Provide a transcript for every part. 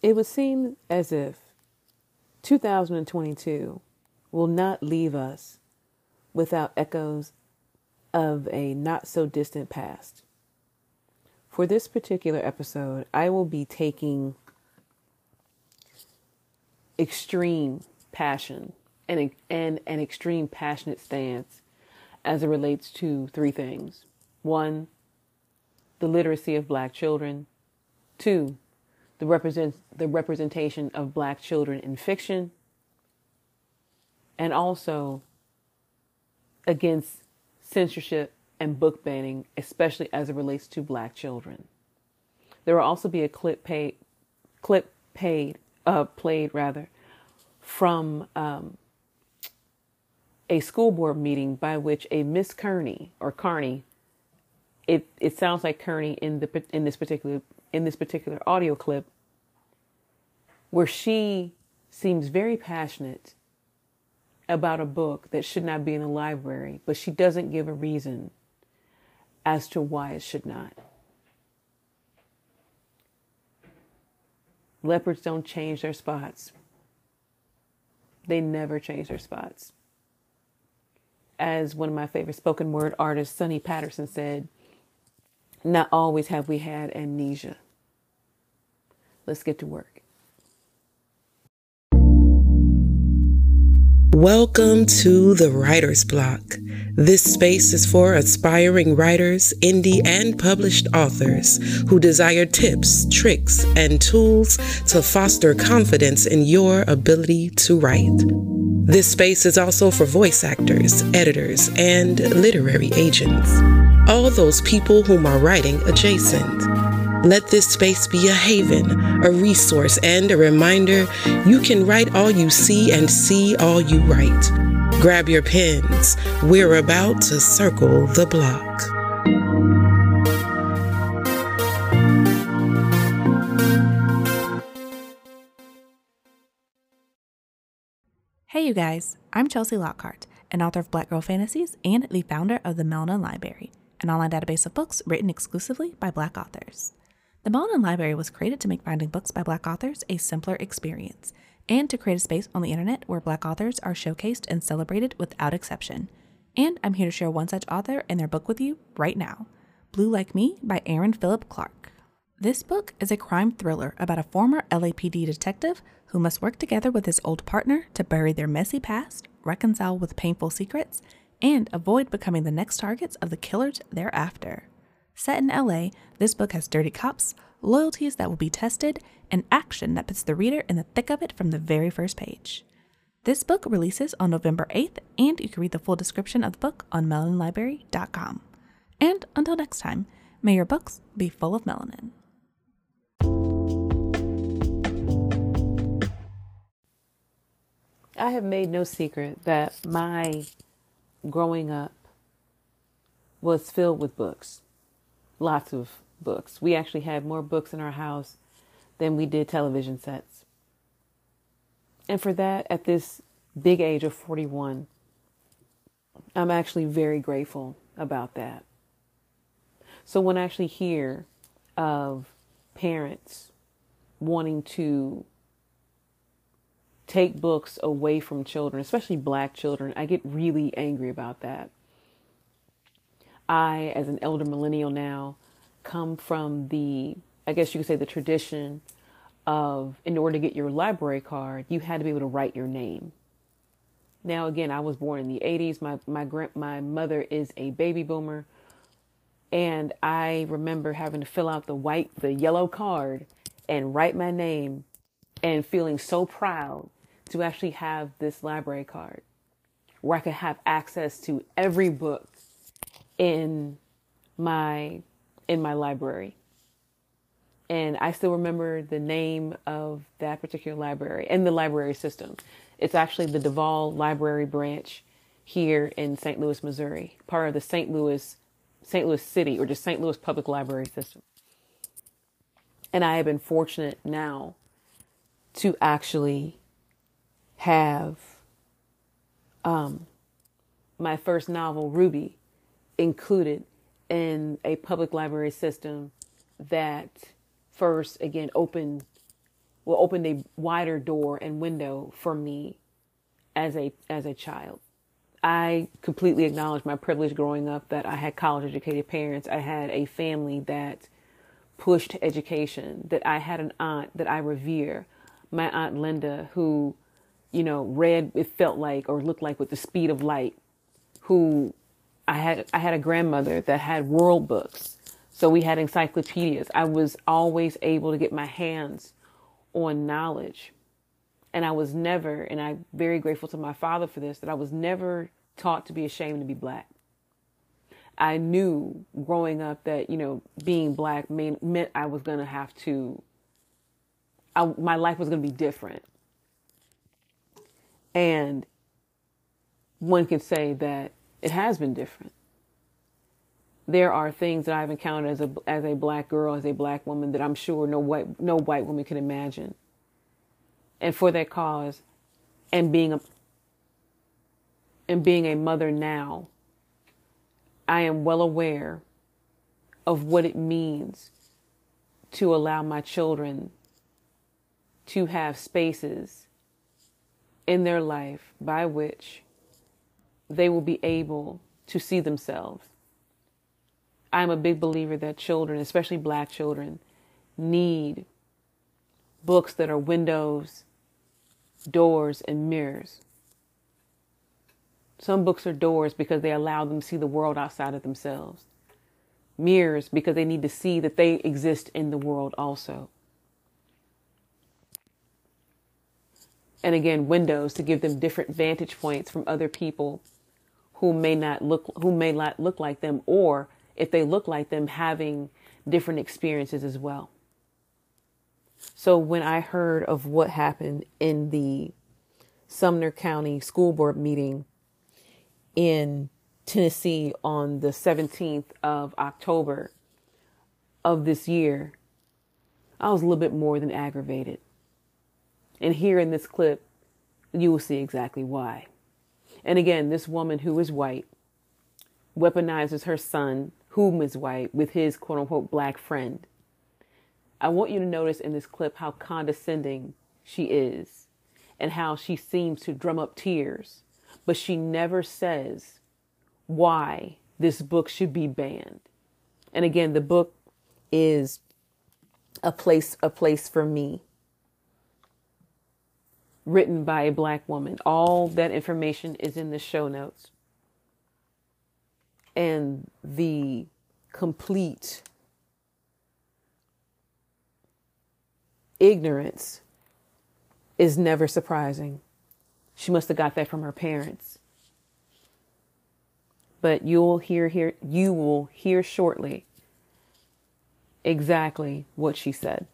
It would seem as if 2022 will not leave us without echoes of a not so distant past. For this particular episode, I will be taking extreme passion and an extreme passionate stance as it relates to three things. One, the literacy of Black children. Two, the representation of Black children in fiction. And also against censorship and book banning, especially as it relates to Black children. There will also be a clip played from a school board meeting by which a Miss Kearney or Carney, it sounds like Kearney in this particular audio clip, where she seems very passionate about a book that should not be in the library, but she doesn't give a reason as to why it should not. Leopards don't change their spots. They never change their spots. As one of my favorite spoken word artists, Sonny Patterson, said, not always have we had amnesia. Let's get to work. Welcome to the Writer's Block. This space is for aspiring writers, indie and published authors who desire tips, tricks, and tools to foster confidence in your ability to write. This space is also for voice actors, editors, and literary agents. All those people whom are writing adjacent. Let this space be a haven, a resource, and a reminder you can write all you see and see all you write. Grab your pens. We're about to circle the block. Hey you guys, I'm Chelsea Lockhart, an author of Black Girl Fantasies and the founder of the Melanin Library, an online database of books written exclusively by Black authors. The Melanin Library was created to make finding books by Black authors a simpler experience, and to create a space on the internet where Black authors are showcased and celebrated without exception. And I'm here to share one such author and their book with you right now, Blue Like Me by Aaron Phillip Clarke. This book is a crime thriller about a former LAPD detective who must work together with his old partner to bury their messy past, reconcile with painful secrets, and avoid becoming the next targets of the killers thereafter. Set in LA, this book has dirty cops, loyalties that will be tested, and action that puts the reader in the thick of it from the very first page. This book releases on November 8th, and you can read the full description of the book on melaninlibrary.com. And until next time, may your books be full of melanin. I have made no secret that my growing up was filled with books. Lots of books. We actually had more books in our house than we did television sets. And for that, at this big age of 41, I'm actually very grateful about that. So when I actually hear of parents wanting to take books away from children, especially Black children, I get really angry about that. I, as an elder millennial now, come from the tradition of, in order to get your library card, you had to be able to write your name. Now, again, I was born in the 80s. My mother is a baby boomer. And I remember having to fill out the yellow card and write my name and feeling so proud to actually have this library card where I could have access to every book in my library. And I still remember the name of that particular library and the library system. It's actually the Duval Library Branch here in St. Louis, Missouri, part of the St. Louis City, or just St. Louis Public Library System. And I have been fortunate now to actually have my first novel, Ruby, included in a public library system that first, again, opened opened a wider door and window for me as a child. I completely acknowledge my privilege growing up, that I had college educated parents. I had a family that pushed education, that I had an aunt that I revere, my Aunt Linda, who, read, it felt like, or looked like, with the speed of light, who I had a grandmother that had world books. So we had encyclopedias. I was always able to get my hands on knowledge. And I was never, and I'm very grateful to my father for this, that I was never taught to be ashamed to be Black. I knew growing up that, being Black meant I was going to have to, my life was going to be different. And one can say that it has been different. There are things that I've encountered as a Black girl, as a Black woman, that I'm sure no white woman can imagine. And for that cause, and being a mother now, I am well aware of what it means to allow my children to have spaces in their life by which they will be able to see themselves. I'm a big believer that children, especially Black children, need books that are windows, doors, and mirrors. Some books are doors because they allow them to see the world outside of themselves. Mirrors because they need to see that they exist in the world also. And again, windows to give them different vantage points from other people who may not look like them, or if they look like them, having different experiences as well. So when I heard of what happened in the Sumner County School Board meeting in Tennessee on the 17th of October of this year, I was a little bit more than aggravated. And here in this clip, you will see exactly why. And again, this woman who is white weaponizes her son, whom is white, with his quote unquote Black friend. I want you to notice in this clip how condescending she is and how she seems to drum up tears, but she never says why this book should be banned. And again, the book is A Place for Me, written by a Black woman. All that information is in the show notes. And the complete ignorance is never surprising. She must have got that from her parents. But you will hear shortly exactly what she said.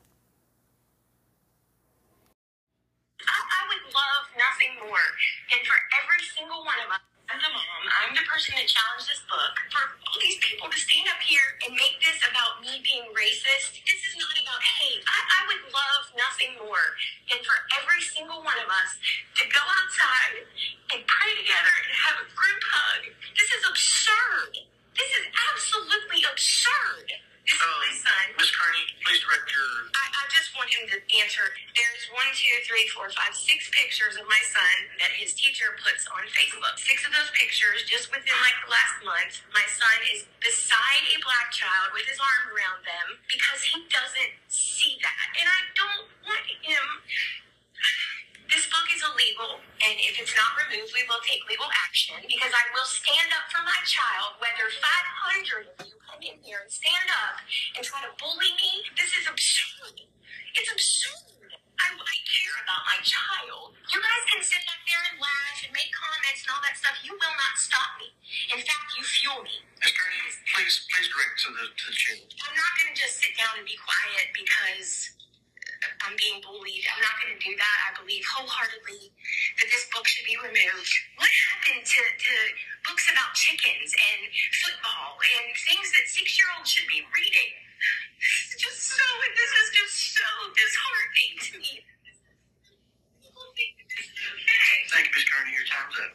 I would love nothing more than for every single one of us. I'm the mom. I'm the person that challenged this book. For all these people to stand up here and make this about me being racist. This is not about hate. I would love nothing more than for every single one of us to go outside and pray together and have a group hug. This is absurd. This is absolutely absurd. This is my son. Ms. Kearney, please direct your... I just want him to answer. There's 1, 2, 3, 4, 5, 6 pictures of my son that his teacher puts on Facebook. 6 of those pictures, just within like the last month, my son is beside a Black child with his arm around them because he doesn't see that. And I don't want him... This book is illegal, and if it's not removed, we will take legal action, because I will stand up for my child, whether 500 of you come in here and stand up and try to bully me. This is absurd. It's absurd. I care about my child. You guys can sit back there and laugh and make comments and all that stuff. You will not stop me. In fact, you fuel me. Ms. Kearney, please direct to the chair. I'm not going to just sit down and be quiet because I'm being bullied. I'm not going to do that. I believe wholeheartedly that this book should be removed. What happened to books about chickens and football and things that 6-year-olds should be reading? This is just so disheartening to me. People think that this is okay. Thank you, Ms. Kearney. Your time's up.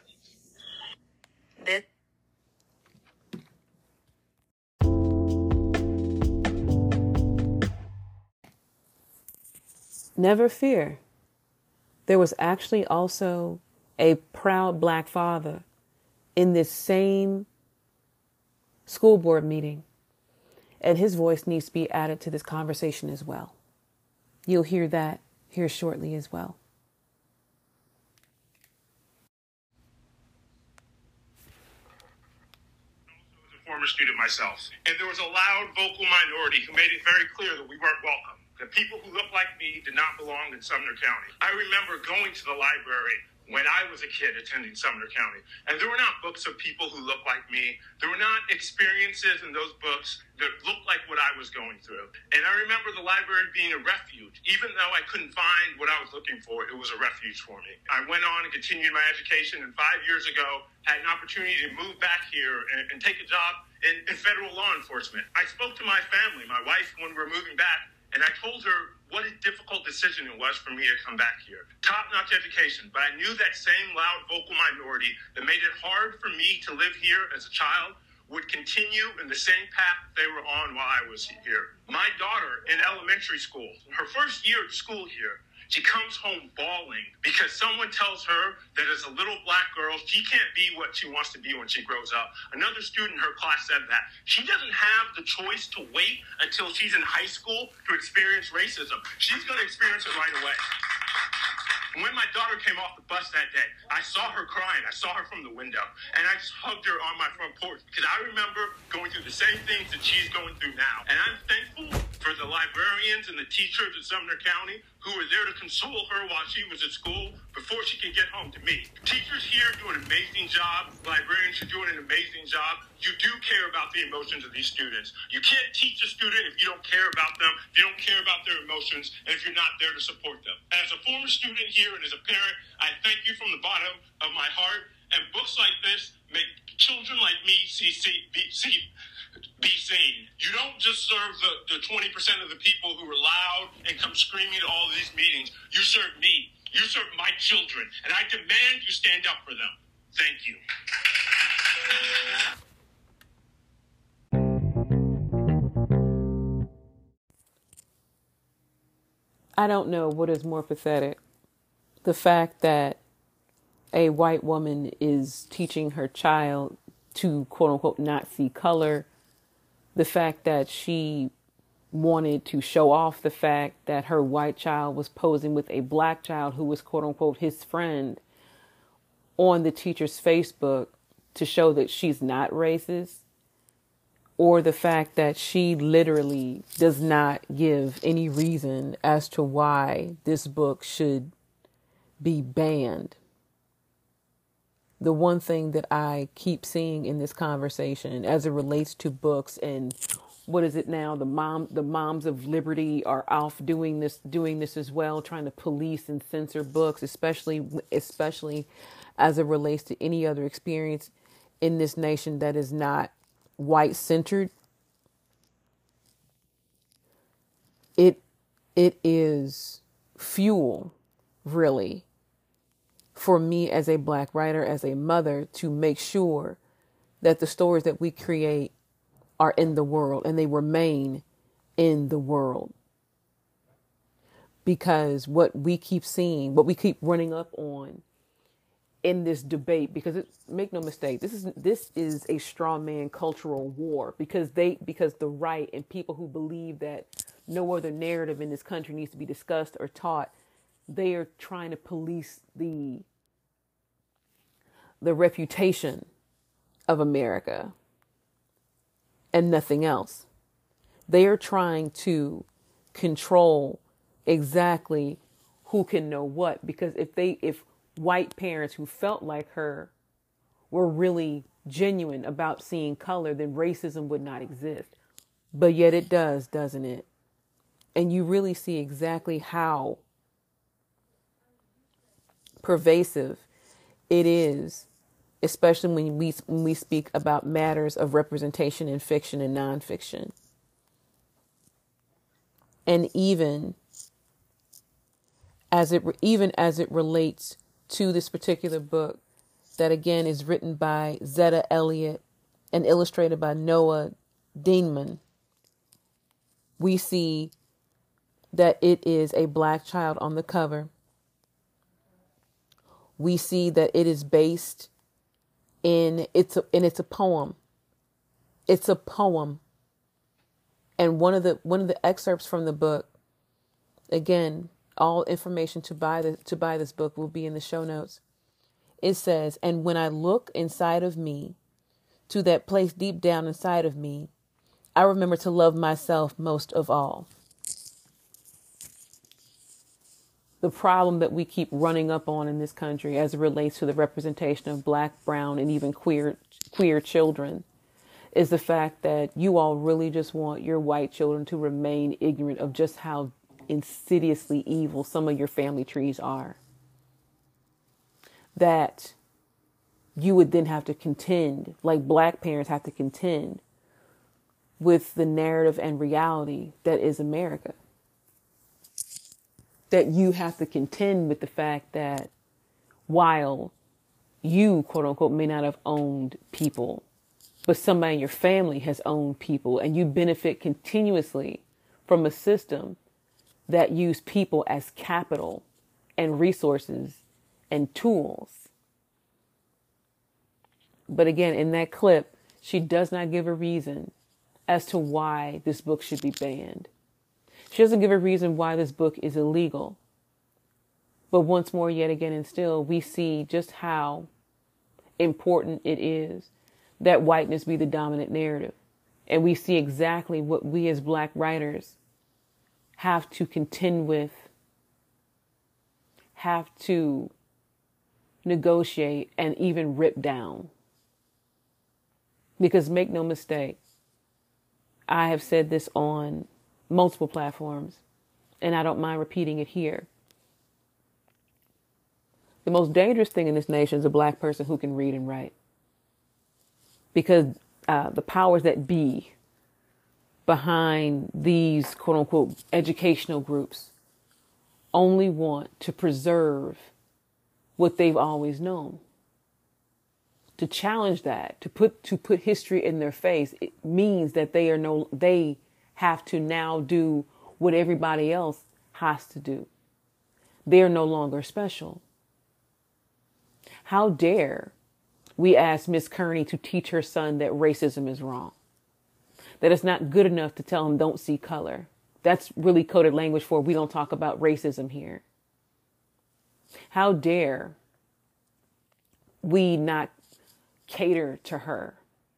never fear. There was actually also a proud Black father in this same school board meeting, and his voice needs to be added to this conversation as well. You'll hear that here shortly as well. Former student myself, and there was a loud vocal minority who made it very clear that we weren't welcome. The people who looked like me did not belong in Sumner County. I remember going to the library when I was a kid attending Sumner County, and there were not books of people who looked like me. There were not experiences in those books that looked like what I was going through. And I remember the library being a refuge. Even though I couldn't find what I was looking for, it was a refuge for me. I went on and continued my education, and 5 years ago, had an opportunity to move back here and take a job in federal law enforcement. I spoke to my family, my wife, when we were moving back, and I told her what a difficult decision it was for me to come back here. Top-notch education, but I knew that same loud vocal minority that made it hard for me to live here as a child would continue in the same path they were on while I was here. My daughter in elementary school, her first year at school here, she comes home bawling because someone tells her that as a little Black girl, she can't be what she wants to be when she grows up. Another student in her class said that. She doesn't have the choice to wait until she's in high school to experience racism. She's going to experience it right away. When my daughter came off the bus that day, I saw her crying. I saw her from the window, and I just hugged her on my front porch because I remember going through the same things that she's going through now. And I'm thankful for the librarians and the teachers at Sumner County who were there to console her while she was at school before she could get home to me. Teachers here do an amazing job. Librarians are doing an amazing job. You do care about the emotions of these students. You can't teach a student if you don't care about them, if you don't care about their emotions, and if you're not there to support them. As a former student here and as a parent, I thank you from the bottom of my heart. And books like this make children like me be seen. You don't just serve the 20% of the people who are loud and come screaming at all of these meetings. You serve me. You serve my children. And I demand you stand up for them. Thank you. I don't know what is more pathetic. The fact that a white woman is teaching her child to, quote unquote, not see color. The fact that she wanted to show off the fact that her white child was posing with a Black child who was, quote unquote, his friend on the teacher's Facebook to show that she's not racist. Or the fact that she literally does not give any reason as to why this book should be banned. The one thing that I keep seeing in this conversation as it relates to books and what is it now? The moms of liberty are off doing this as well, trying to police and censor books, especially as it relates to any other experience in this nation that is not white centered. It is fuel, really, for me as a Black writer, as a mother, to make sure that the stories that we create are in the world and they remain in the world. Because what we keep seeing, what we keep running up on in this debate, because make no mistake, this is a straw man cultural war, because the right and people who believe that no other narrative in this country needs to be discussed or taught, they are trying to police the reputation of America and nothing else. They are trying to control exactly who can know what, because if white parents who felt like her were really genuine about seeing color, then racism would not exist. But yet it does, doesn't it? And you really see exactly how pervasive it is, especially when we speak about matters of representation in fiction and nonfiction. And even as it relates to this particular book that, again, is written by Zetta Elliott and illustrated by Noah Dienman, we see that it is a black child on the cover. We see that it is based it's a poem. It's a poem. And one of the excerpts from the book, again, all information to buy this book will be in the show notes. It says, "And when I look inside of me, to that place deep down inside of me, I remember to love myself most of all." The problem that we keep running up on in this country as it relates to the representation of black, brown, and even queer children is the fact that you all really just want your white children to remain ignorant of just how insidiously evil some of your family trees are. That you would then have to contend, like black parents have to contend, with the narrative and reality that is America. That you have to contend with the fact that while you, quote unquote, may not have owned people, but somebody in your family has owned people, and you benefit continuously from a system that use people as capital and resources and tools. But again, in that clip, she does not give a reason as to why this book should be banned. She doesn't give a reason why this book is illegal. But once more, yet again, and still, we see just how important it is that whiteness be the dominant narrative. And we see exactly what we as black writers have to contend with, have to negotiate, and even rip down. Because make no mistake, I have said this on multiple platforms, and I don't mind repeating it here. The most dangerous thing in this nation is a black person who can read and write. Because the powers that be behind these quote unquote educational groups only want to preserve what they've always known. To challenge that, to put history in their face, it means that they have to now do what everybody else has to do. They are no longer special. How dare we ask Miss Kearney to teach her son that racism is wrong? That it's not good enough to tell him don't see color. That's really coded language for we don't talk about racism here. How dare we not cater to her?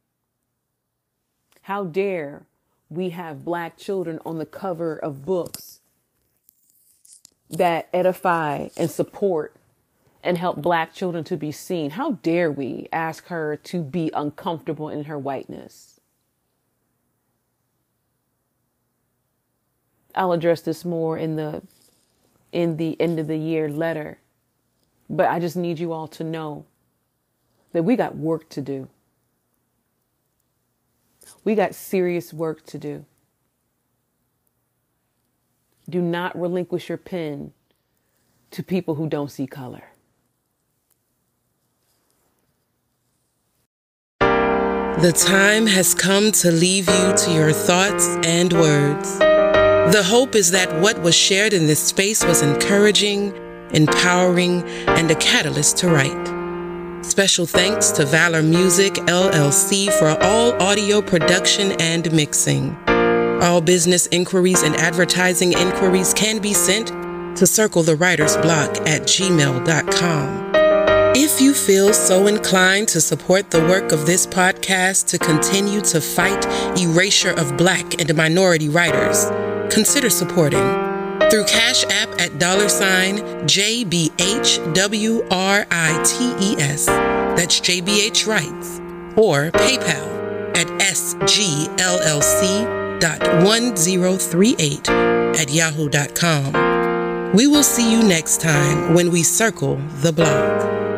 How dare we have black children on the cover of books that edify and support and help black children to be seen? How dare we ask her to be uncomfortable in her whiteness? I'll address this more in the end of the year letter, but I just need you all to know that we got work to do. We got serious work to do. Do not relinquish your pen to people who don't see color. The time has come to leave you to your thoughts and words. The hope is that what was shared in this space was encouraging, empowering, and a catalyst to write. Special thanks to Valor Music, LLC for all audio production and mixing. All business inquiries and advertising inquiries can be sent to circlethewritersblock@gmail.com. If you feel so inclined to support the work of this podcast to continue to fight erasure of Black and minority writers, consider supporting through Cash App at $JBHWRITES, that's JBH Writes, or PayPal at sgllc.1038@yahoo.com. We will see you next time when we circle the block.